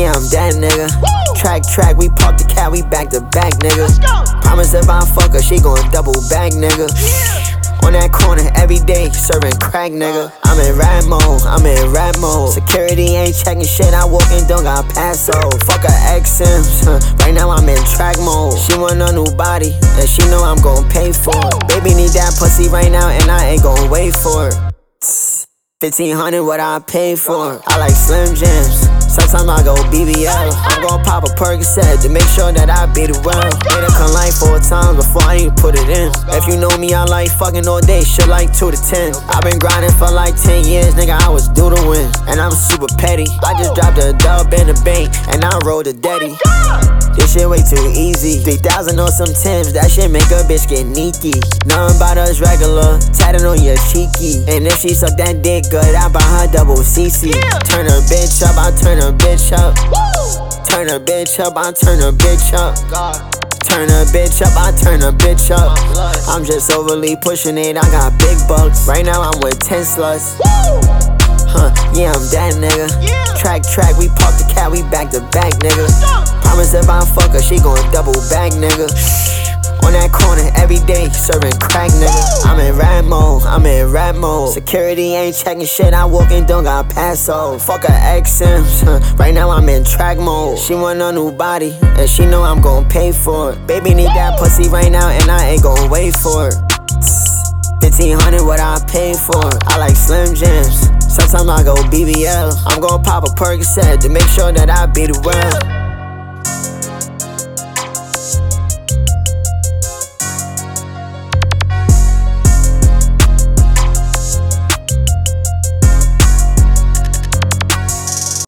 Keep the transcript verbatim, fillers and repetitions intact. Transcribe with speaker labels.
Speaker 1: yeah, I'm that nigga. Woo! Track, track, we park the cat, we back to back, nigga. Promise if I fuck her, she gon' double back, nigga. Yeah. On that corner every day, serving crack, nigga. I'm in rap mode, I'm in rap mode. Security ain't checking shit, I walk in, don't got pass old. Fuck her X Ms, right now I'm in track mode. She want a new body, and she know I'm gon' pay for it. Baby need that pussy right now, and I ain't gon' wait for it. fifteen hundred what I pay for. I like Slim Jims, sometimes I go B B L. I'm gon' pop a Percocet to make sure that I beat it well. Made her come like four times before I even put it in. If you know me, I like fucking all day, shit like two to ten. I been grinding for like ten years, nigga, I was due to win. And I'm super petty, I just dropped a dub in the bank, and I rolled a daddy. This shit way too easy. three thousand on some Timbs, that shit make a bitch get neaky. Nothing about us regular, tatted on your cheeky. And if she suck that dick good, I buy her double C C. Turn her bitch up, I turn her bitch up. Turn her bitch up, I turn her bitch up. Turn her bitch up, I turn her bitch up. I'm just overly pushing it, I got big bucks. Right now I'm with ten sluts. Huh, yeah, I'm that nigga. Track, track, we park the cat, we back to back, nigga. Promise if I fuck her, she gon' double back, nigga. On that corner every day, serving crack, nigga. I'm in rap mode, I'm in rap mode. Security ain't checking shit, I walk in, don't got pass old. Fuck her X Ms, right now I'm in track mode. She want a new body, and she know I'm gon' pay for it. Baby need that pussy right now, and I ain't gon' wait for it. fifteen hundred what I pay for. I like Slim Jims, sometimes I go B B L. I'm gon' pop a Percocet to make sure that I beat it well.